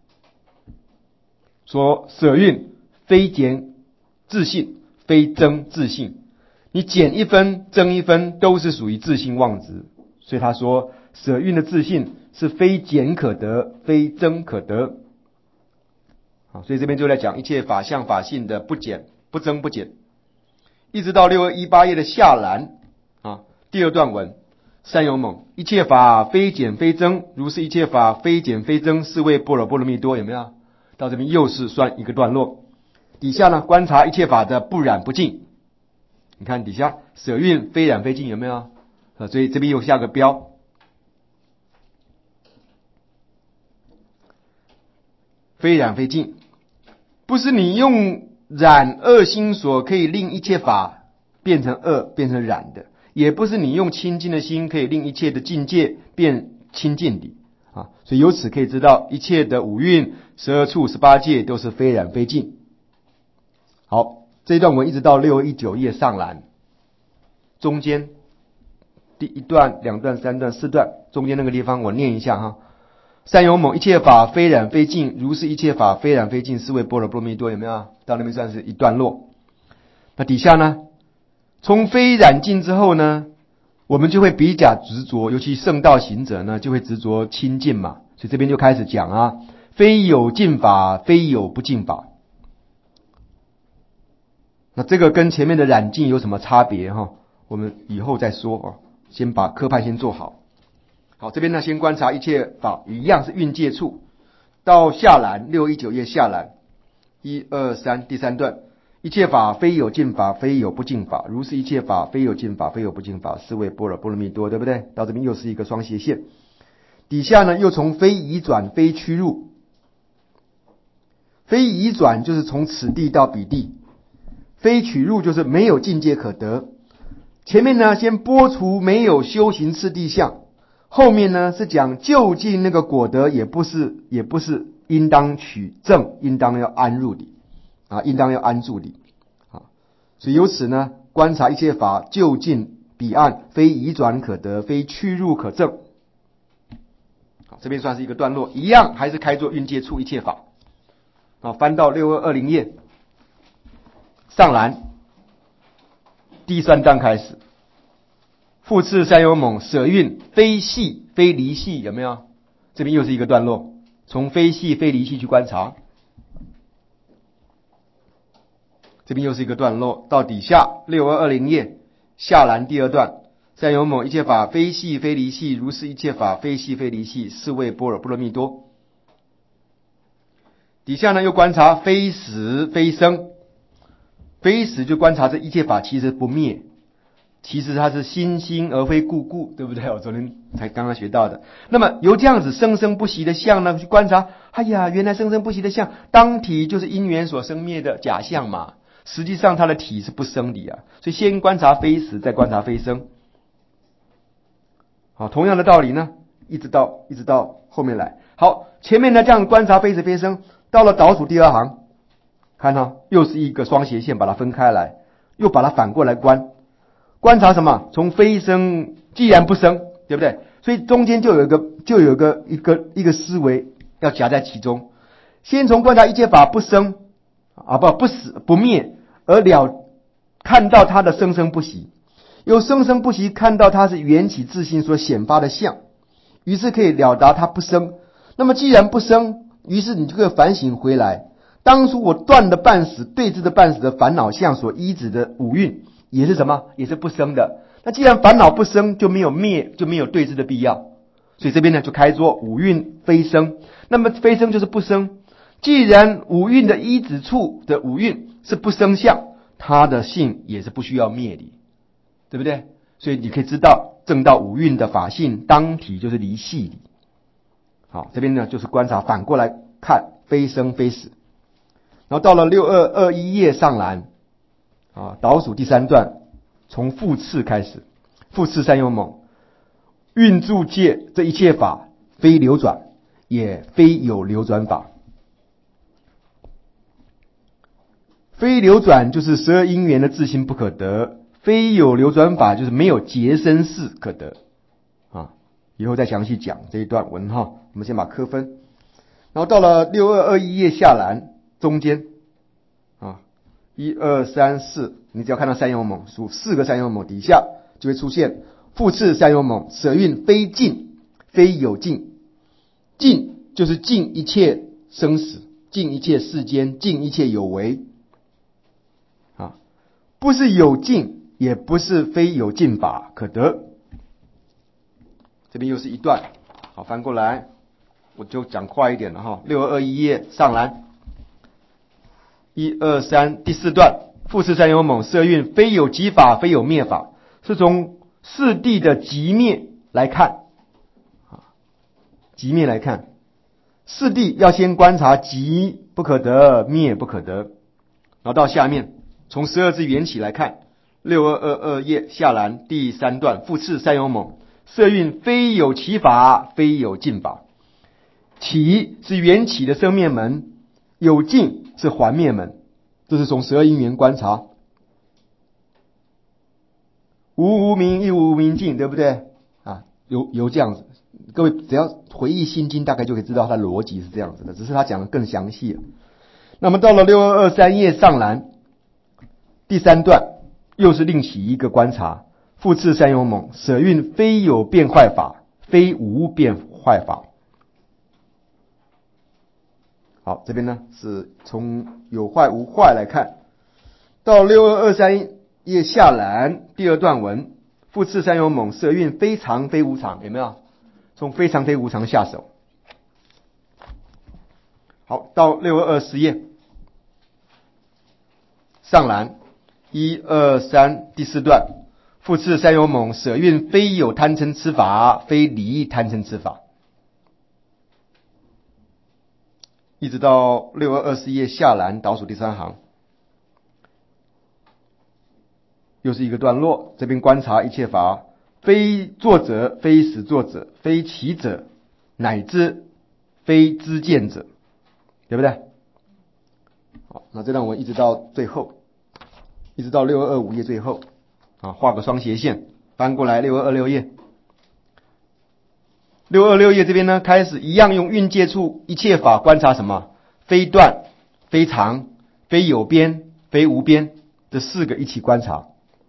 说舍蕴非减自性，非增自性，你减一分增一分都是属于自性妄执。所以他说舍蕴的自性是非减可得，非增可得所以这边就在讲一切法相法性的不减不增不减，一直到6218页的下栏第二段文，三勇猛，一切法非减非增，如是一切法非减非增，是谓般若波罗蜜多。有没有？到这边又是算一个段落。底下呢，观察一切法的不染不净。你看底下舍运非染非净，有没有？所以这边又下个标，非染非净，不是你用染恶心所可以令一切法变成恶变成染的，也不是你用清净的心可以令一切的境界变清净的所以由此可以知道，一切的五蕴、12处、18界都是非染非净。好，这一段文一直到6219页上栏，中间第一段、两段、三段、四段，中间那个地方我念一下三勇猛，一切法非染非净，如是一切法非染非净，是谓般若波罗蜜多。有没有？到那边算是一段落。那底下呢，从非染净之后呢，我们就会比较执着，尤其圣道行者呢，就会执着清净嘛。所以这边就开始讲非有净法，非有不净法。那这个跟前面的染净有什么差别我们以后再说先把科派先做好。好，这边呢先观察一切法，一样是蕴界处，到下栏619页下栏1、2、3第三段，一切法非有净法，非有不净法，如是一切法非有净法，非有不净法，是谓般若波罗蜜多，对不对？到这边又是一个双斜线。底下呢又从非移转非趋入，非移转就是从此地到彼地，非取入就是没有境界可得。前面呢先剥除没有修行次第相，后面呢是讲究竟那个果德也不是应当取正，应当要安入的应当要安住的所以由此呢观察一切法究竟彼岸，非移转可得，非趋入可证。这边算是一个段落，一样还是开作蕴界处一切法翻到6220页上栏第三段开始，复次三勇猛，舍运非系非离系。有没有？这边又是一个段落，从非系非离系去观察。这边又是一个段落，到底下6220页下栏第二段，三勇猛，一切法非系非离系，如是一切法非系非离系，是谓般若波罗蜜多。底下呢又观察非死非生，非死就观察这一切法其实不灭，其实它是心心而非故故，对不对？我昨天才刚刚学到的。那么由这样子生生不息的相呢去观察，原来生生不息的相当体就是因缘所生灭的假象嘛，实际上它的体是不生的所以先观察非死，再观察非生。好，同样的道理呢一直到后面来。好，前面呢这样观察非死非生，到了倒数第二行，看又是一个双斜线把它分开来，又把它反过来观察什么？从非生既然不生，对不对？所以中间就有一个思维要夹在其中，先从观察一切法不生不死不灭，而看到它的生生不息，有生生不息，看到它是缘起自性所显发的相，于是可以了达它不生。那么既然不生，于是你就可以反省回来，当初我断的半死对治的半死的烦恼相所依止的五蕴也是什么？也是不生的。那既然烦恼不生，就没有灭，就没有对治的必要。所以这边呢就开作五蕴非生，那么非生就是不生。既然五蕴的依止处的五蕴是不生相，它的性也是不需要灭的，对不对？所以你可以知道证到五蕴的法性当体就是离系的。好，这边呢就是观察反过来看非生非死。然后到了6221页上栏倒数第三段，从复次开始，复次三勇猛，运住界这一切法非流转，也非有流转法。非流转就是12因缘的自性不可得，非有流转法就是没有结生事可得以后再详细讲这一段文我们先把科分。然后到了6221页下栏中间1、2、3、4，你只要看到三勇猛，数4个三勇猛底下就会出现复次三勇猛，舍运非净非有净，净就是净一切生死尽一切世间，尽一切有为。啊，不是有尽，也不是非有尽法可得。这边又是一段，好，翻过来，我就讲快一点了哈。6221页上栏，1、2、3第4段，复次三有猛，色蕴非有极法，非有灭法，是从四谛的极灭来看。极灭来看，四谛要先观察极不可得，灭不可得，然后到下面从12支缘起来看，6222页下栏第3段，复次三有猛，色蕴非有其法，非有尽法。起是缘起的生灭门，有尽是还灭门，这是从12因缘观察。无明亦无明尽，对不对啊？有这样子，各位只要回忆心经，大概就可以知道它的逻辑是这样子的，只是他讲的更详细了。那么到了6223页上栏第3段，又是另起一个观察，复次三有猛，舍蕴非有变坏法，非无变坏法。好，这边呢是从有坏无坏来看，到6223页下栏第2段文，复次三有猛，舍蕴非常非无常，有没有？从非常非无常下手。好，到6220页上栏1、2、3第4段，复次三有猛，舍蕴非有贪嗔痴法，非离贪嗔痴法。一直到6220页下栏倒数第3行，又是一个段落，这边观察一切法，非作者，非实作者，非起者，乃至非知见者，对不对？好，那这段文一直到最后，一直到6225页最后，画个双斜线，翻过来6226页。626页这边呢，开始一样用蕴界处一切法观察什么？非断、非常、非有边、非无边，这4个一起观察。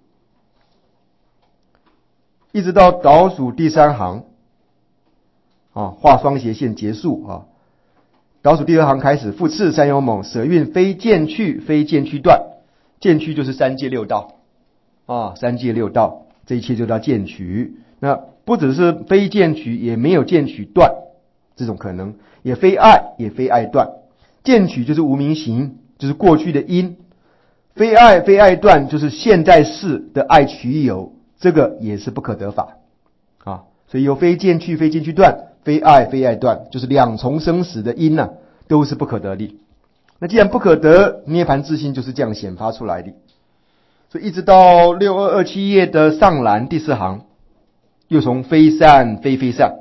一直到倒数第3行，画双斜线结束啊。倒数第2行开始，复次三有猛，舍蕴非见去，非见去断。见去就是三界六道三界六道，这一切就叫见取。那不只是非见取，也没有见取断这种可能，也非爱，也非爱断。见取就是无明行，就是过去的因；非爱，非爱断，就是现在世的爱取有，这个也是不可得法所以有非见去，非见去断，非爱，非爱断，就是两重生死的因都是不可得力。那既然不可得，涅槃自性就是这样显发出来的。所以一直到6227页的上栏第4行，又从非善非非善。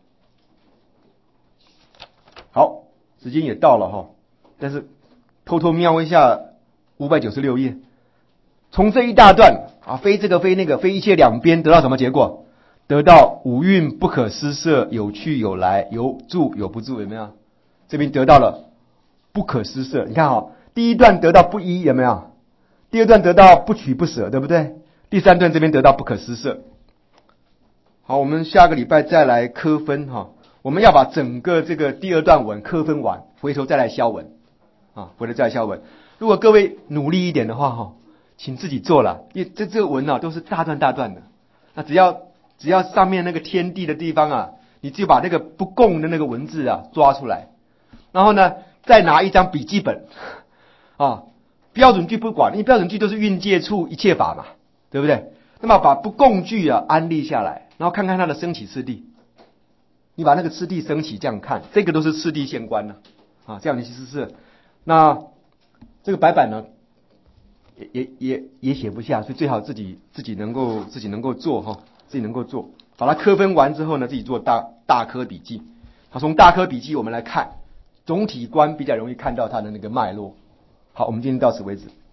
好，时间也到了但是偷偷瞄一下596页，从这一大段非这个非那个，非一切两边，得到什么结果？得到五蕴不可施设，有去有来，有住有不住，有没有？这边得到了不可施设。你看第一段得到不依，有没有？第2段得到不取不舍，对不对？第3段这边得到不可施设。好，我们下个礼拜再来科分我们要把整个这个第2段文科分完，回头再来消文回头再来消文。如果各位努力一点的话请自己做了，因为这个文都是大段大段的。那只要上面那个天地的地方你就把那个不共的那个文字抓出来，然后呢再拿一张笔记本标准句不管，因为标准句都是蕴界处一切法嘛，对不对？那么把不共句安立下来，然后看看它的升起次第，你把那个次第升起这样看，这个都是次第现观这样你其实是那这个白板呢也写不下，所以最好自己能够做自己能够做，把它科分完之后呢，自己做大科笔记。从大科笔记我们来看总体观，比较容易看到它的那个脉络。好，我们今天到此为止。